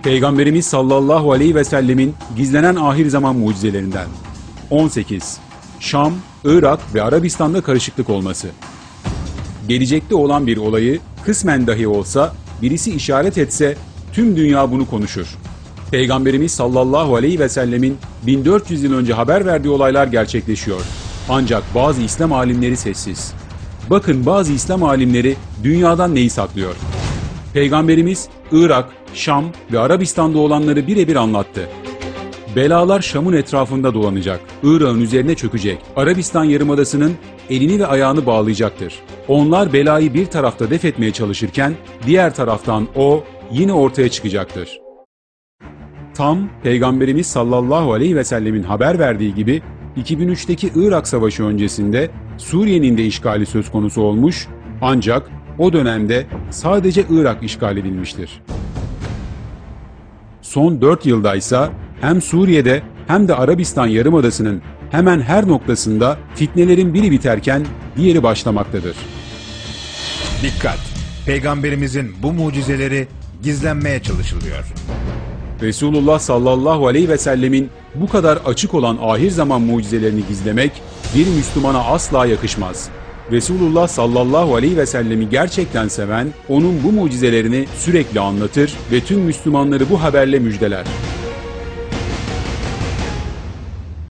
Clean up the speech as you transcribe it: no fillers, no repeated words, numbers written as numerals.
Peygamberimiz sallallahu aleyhi ve sellemin gizlenen ahir zaman mucizelerinden. 18. Şam, Irak ve Arabistan'da karışıklık olması. Gelecekte olan bir olayı kısmen dahi olsa birisi işaret etse tüm dünya bunu konuşur. Peygamberimiz sallallahu aleyhi ve sellemin 1400 yıl önce haber verdiği olaylar gerçekleşiyor. Ancak bazı İslam alimleri sessiz. Bakın bazı İslam alimleri dünyadan neyi saklıyor? Peygamberimiz Irak, Şam ve Arabistan'da olanları birebir anlattı. Belalar Şam'ın etrafında dolanacak, Irak'ın üzerine çökecek, Arabistan Yarımadası'nın elini ve ayağını bağlayacaktır. Onlar belayı bir tarafta def etmeye çalışırken, diğer taraftan o yine ortaya çıkacaktır. Tam Peygamberimiz sallallahu aleyhi ve sellemin haber verdiği gibi 2003'teki Irak Savaşı öncesinde Suriye'nin de işgali söz konusu olmuş, ancak o dönemde sadece Irak işgal edilmiştir. Son 4 yılda ise hem Suriye'de hem de Arabistan Yarımadası'nın hemen her noktasında fitnelerin biri biterken diğeri başlamaktadır. Dikkat! Peygamberimizin bu mucizeleri gizlenmeye çalışılıyor. Resulullah sallallahu aleyhi ve sellemin bu kadar açık olan ahir zaman mucizelerini gizlemek bir Müslümana asla yakışmaz. Resulullah sallallahu aleyhi ve sellemi gerçekten seven, onun bu mucizelerini sürekli anlatır ve tüm Müslümanları bu haberle müjdeler.